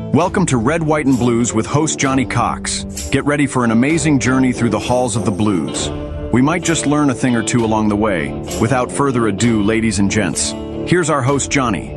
Welcome to Red, White, and Blues with host Johnny Cox. Get ready for an amazing journey through the halls of the blues. We might just learn a thing or two along the way. Without further ado, ladies and gents, here's our host Johnny.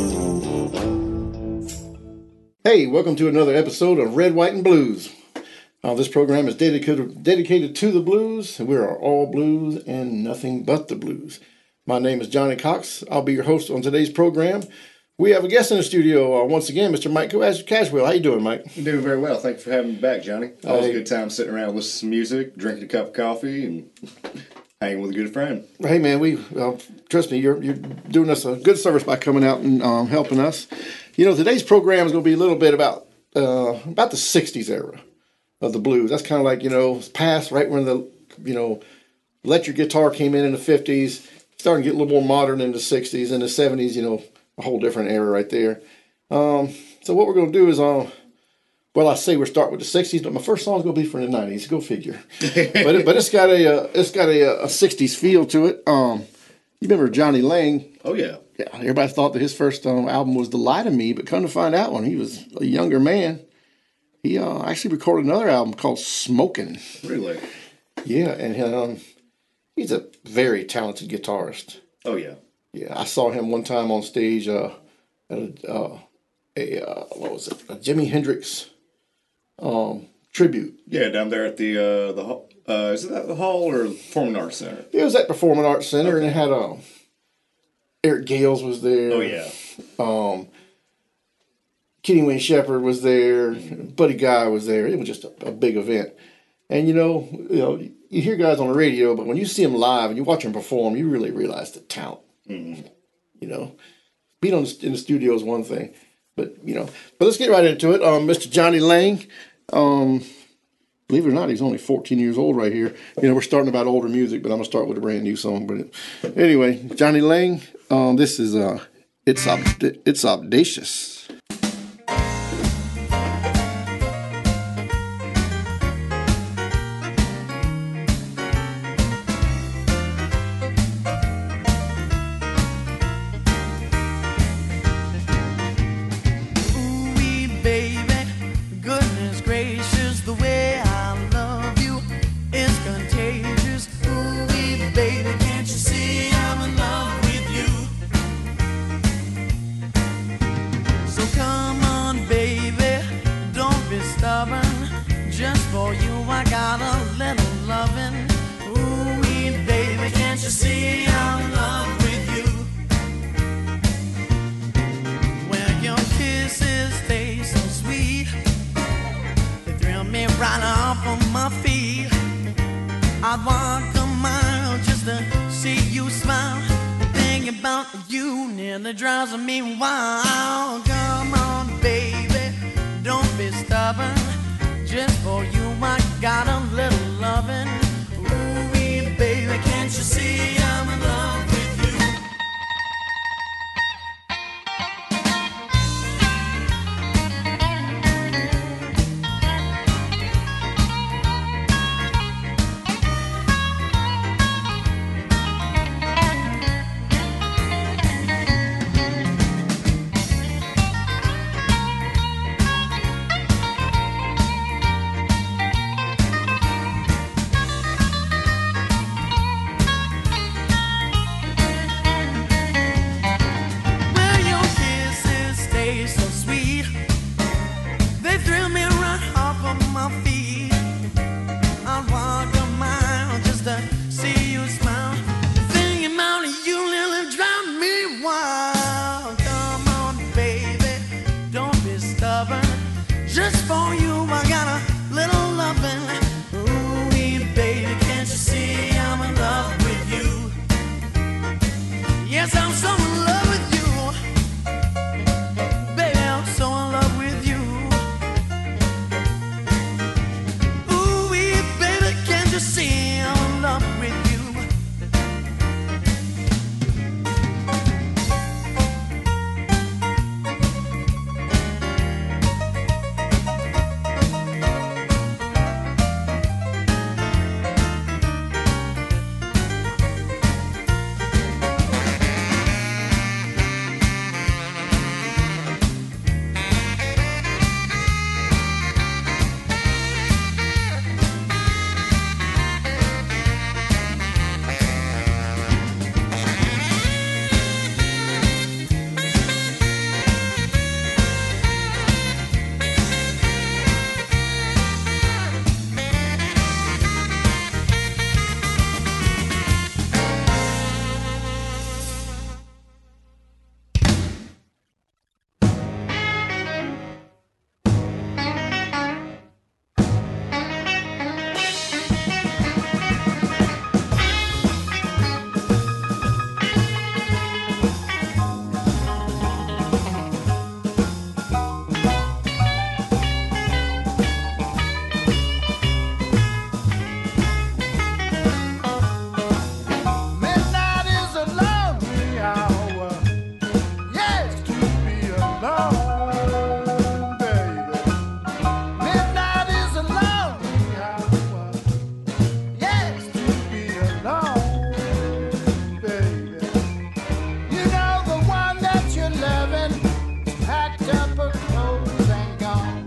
Hey, welcome to another episode of Red, White, and Blues. This program is dedicated to the blues. We are all blues and nothing but the blues. My name is Johnny Cox. I'll be your host on today's program. We have a guest in the studio once again, Mr. Mike Caswell. How you doing, Mike? I'm doing very well. Thanks for having me back, Johnny. Always a good time sitting around listening to some music, drinking a cup of coffee, and hanging with a good friend. Hey, man, trust me, you're doing us a good service by coming out and helping us. You know, today's program is going to be a little bit about the 60s era of the blues. That's kind of like, past right when the, electric guitar came in the 50s, starting to get a little more modern in the 60s, and the 70s, a whole different era right there. So what we're going to do is, I say we're starting with the 60s, but my first song is going to be from the 90s. Go figure. but it's got a 60s feel to it. You remember Johnny Lang? Oh yeah. Yeah. Everybody thought that his first album was "The Lie to Me," but come to find out, when he was a younger man, he actually recorded another album called "Smokin'." Really? Yeah, and he's a very talented guitarist. Oh yeah. Yeah, I saw him one time on stage at a Jimi Hendrix tribute. Yeah, down there at the is it the hall or Performing Arts Center? It was at Performing Arts Center, and it had Eric Gales was there. Oh yeah. Kenny Wayne Shepherd was there. Buddy Guy was there. It was just a big event. And you hear guys on the radio, but when you see them live and you watch them perform, you really realize the talent. Mm-hmm. Being in the studio is one thing, but let's get right into it. Mr. Johnny Lang, believe it or not, he's only 14 years old right here. We're starting about older music, but I'm gonna start with a brand new song. But anyway, Johnny Lang, this is it's audacious. I'd walk a mile just to see you smile. The thing about you nearly drives me wild. Come on, baby, don't be stubborn. Just for you, I got a little loving. Ooh, baby, can't you see I'm in love with you? up her clothes and gone.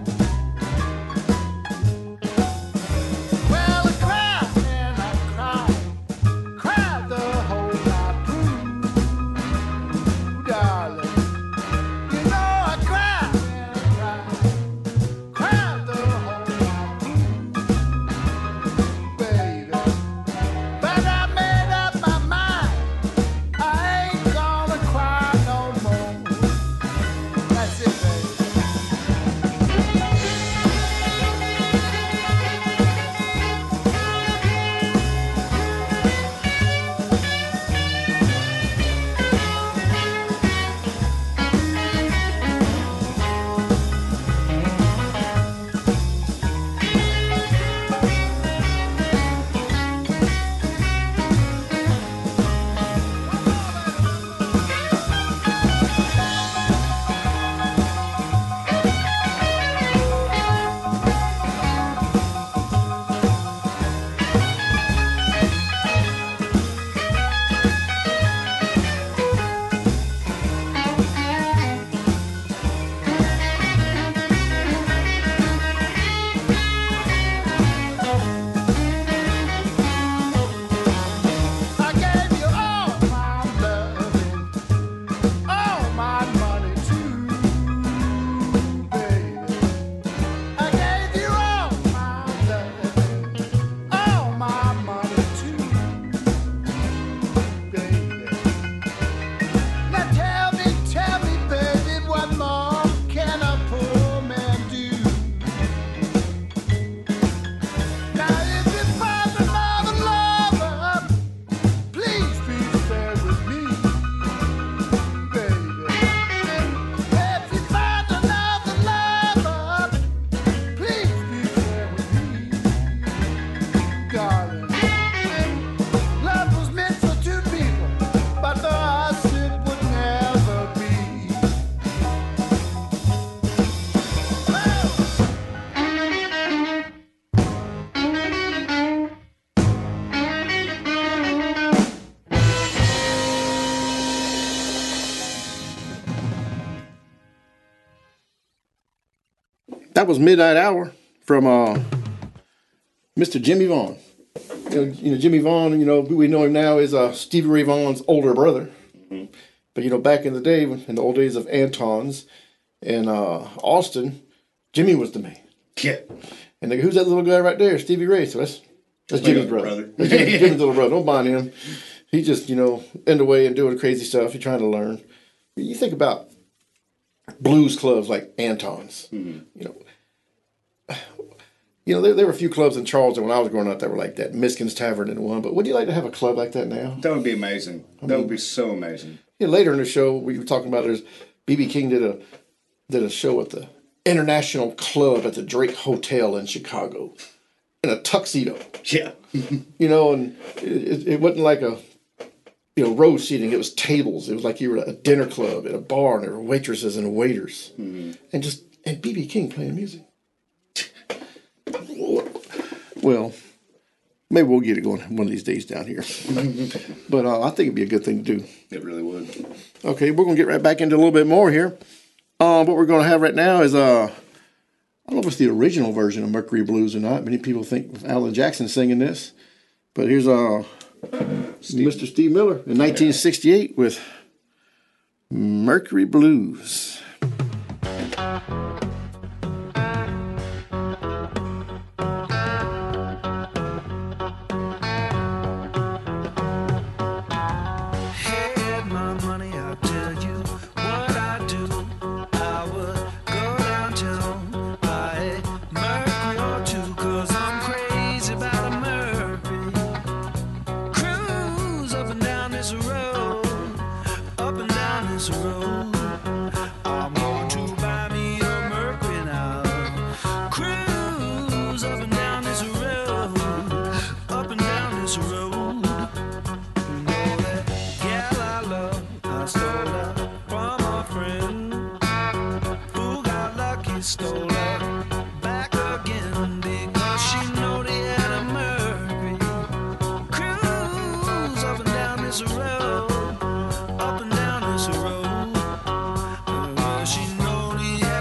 Well, I cried and I cried the whole night through, darling. You know I cried and I cried the whole night through, baby. But I made up my mind, I ain't gonna cry no more. That's it, baby. I gave you all my loving, all my money too, baby. I gave you all my loving, all my money too, baby. Now tell me, baby, what more can a poor man do? Now if you find another lover, please be fair with me, baby. If you find another lover, please be fair with me, darling. Love was meant for two people, but for us it would never be. That was Midnight Hour from Mr. Jimmy Vaughn. You know Jimmy Vaughn. We know him now as Stevie Ray Vaughan's older brother. But back in the day, in the old days of Anton's and Austin, Jimmy was the man. Yeah. And who's that little guy right there? Stevie Ray. So that's Jimmy's brother. That's Jimmy's little brother. Don't mind him. He's just in the way and doing crazy stuff. He's trying to learn. You think about blues clubs like Anton's. There were a few clubs in Charleston when I was growing up that were like that. Miskin's Tavern and one. But would you like to have a club like that now? That would be amazing. That would be so amazing. Later in the show, we were talking about there's B.B. King did a show at the International Club at the Drake Hotel in Chicago in a tuxedo. Yeah. And it wasn't like a row seating. It was tables. It was like you were at a dinner club at a bar, and there were waitresses and waiters, and B.B. King playing music. Well, maybe we'll get it going one of these days down here. But I think it'd be a good thing to do. It really would. Okay, we're going to get right back into a little bit more here. What we're going to have right now is, I don't know if it's the original version of Mercury Blues or not. Many people think of Alan Jackson singing this. But here's Mr. Steve Miller in 1968 with Mercury Blues. Had my money, I'll tell you what I do. I would go downtown, buy a Mercury or two, 'cause I'm crazy about a Mercury. Cruise up and down this road, up and down this road. I'm going to buy me a Mercury now. Cruise up and down this road, up and down this road. You know that gal I love, I stole her from a friend who got lucky, stole her back again because she know they had a Mercury. Cruise up and down this road, up and down this road. Well, she know they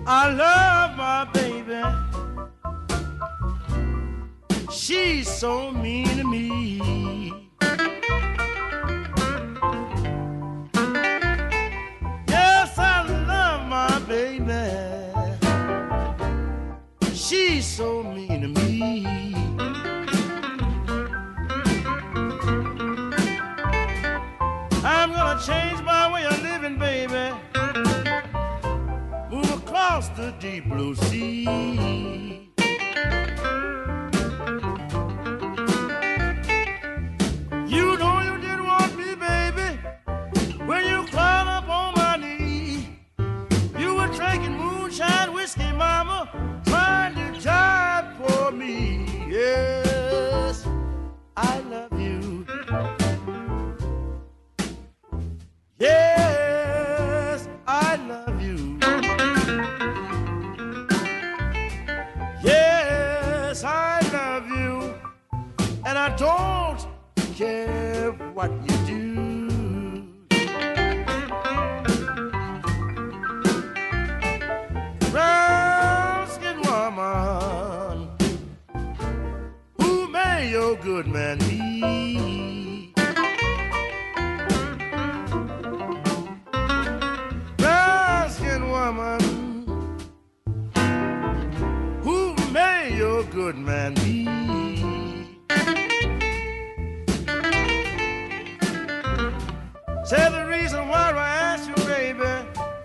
I love my baby. She's so mean to me. Yes, I love my baby. She's so mean to me. I'm gonna change my way of living, baby. Move across the deep blue sea. You know you didn't want me, baby, when you climbed up on my knee. You were drinking moonshine whiskey, mama, trying to jive for me. Yes, I love you. Yes, I love you. Yes, I love you. And I don't care what you do. Brown-skinned woman, who may your good man be? Brown-skinned woman, who may your good man be? Say the reason why I asked you, baby,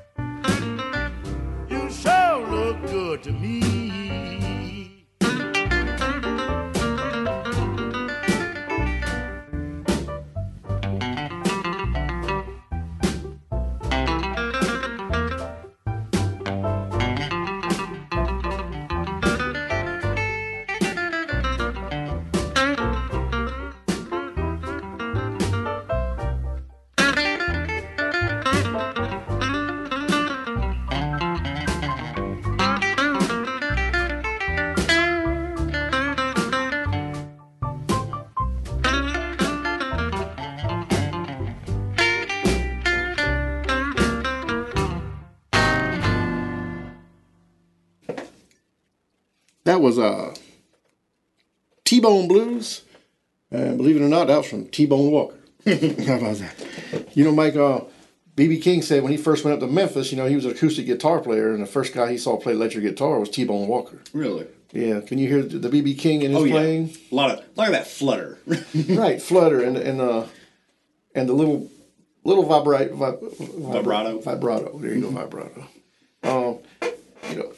you sure look good to me. That was T-Bone Blues. And believe it or not, that was from T-Bone Walker. How about that? You know, Mike, B.B. King said when he first went up to Memphis, you know, he was an acoustic guitar player, and the first guy he saw play electric guitar was T-Bone Walker. Really? Yeah. Can you hear the B.B. King in his playing? A lot of that flutter. Right, flutter and the little vibrato. There you go, vibrato. You know,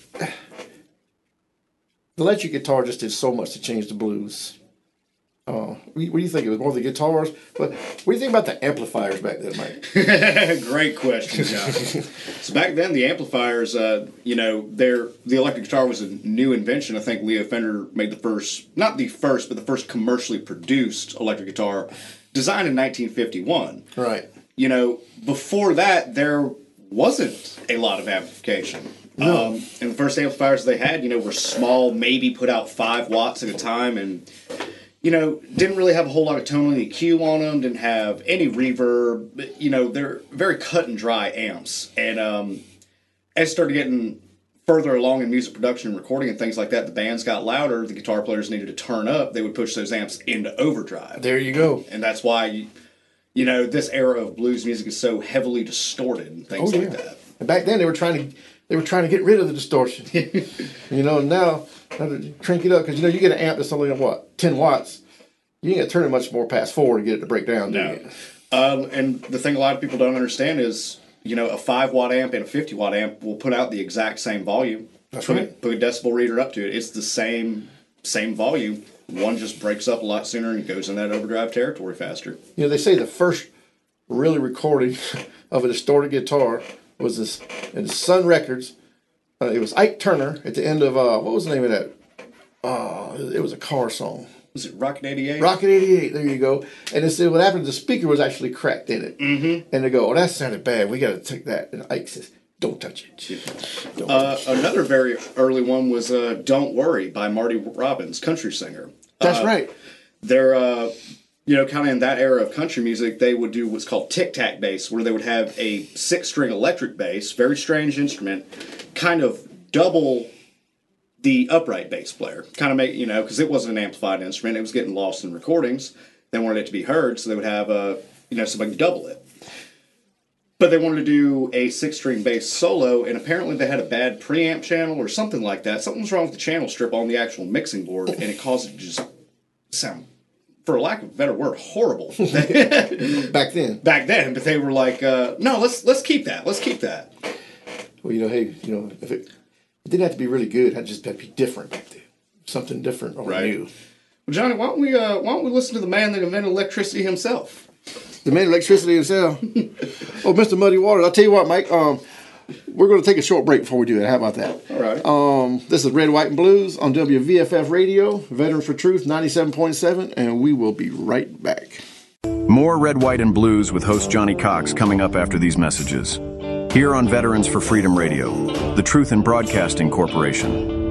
the electric guitar just did so much to change the blues. What do you think? It was more the guitars, but what do you think about the amplifiers back then, Mike? Great question, John. So back then, the amplifiers, the electric guitar was a new invention. I think Leo Fender made the first commercially produced electric guitar, designed in 1951. Right. You know, before that, there wasn't a lot of amplification. No. And the first amplifiers they had, were small, maybe put out 5 watts at a time, and didn't really have a whole lot of tonal EQ on them, didn't have any reverb. They're very cut and dry amps. And as it started getting further along in music production and recording and things like that, the bands got louder, the guitar players needed to turn up, they would push those amps into overdrive. There you go. And that's why, this era of blues music is so heavily distorted and things like that. And back then they were trying to get rid of the distortion. Now to crank it up, because you get an amp that's only 10 watts. You ain't got to turn it much more past 4 to get it to break down. No. And the thing a lot of people don't understand is, a 5-watt amp and a 50-watt amp will put out the exact same volume. That's right. Put a decibel reader up to it. It's the same volume. One just breaks up a lot sooner and goes in that overdrive territory faster. They say the first really recording of a distorted guitar was this in Sun Records. It was Ike Turner at the end of what was the name of that? It was a car song. Was it Rocket 88? Rocket 88. There you go. And it said what happened. The speaker was actually cracked in it. Mm-hmm. And they go, "Oh, that sounded bad. We got to take that." And Ike says, "Don't touch it." Don't touch it. Another very early one was "Don't Worry" by Marty Robbins, country singer. That's right. They're kind of in that era of country music, they would do what's called tic-tac bass, where they would have a 6-string electric bass, very strange instrument, kind of double the upright bass player. Kind of make, because it wasn't an amplified instrument. It was getting lost in recordings. They wanted it to be heard, so they would have, somebody double it. But they wanted to do a 6-string bass solo, and apparently they had a bad preamp channel or something like that. Something was wrong with the channel strip on the actual mixing board, and it caused it to just sound, for lack of a better word, horrible. Back then. Back then, but they were like, no, let's keep that. Let's keep that. Well, if it didn't have to be really good, it just had to be different back then. Something different or new. Well, Johnny, why don't we listen to the man that invented electricity himself? The man electricity himself. Oh, Mr. Muddy Waters. I'll tell you what, Mike. We're going to take a short break before we do that. How about that? All right. This is Red, White, and Blues on WVFF Radio, Veterans for Truth, 97.7, and we will be right back. More Red, White, and Blues with host Johnny Cox coming up after these messages. Here on Veterans for Freedom Radio, the Truth in Broadcasting Corporation.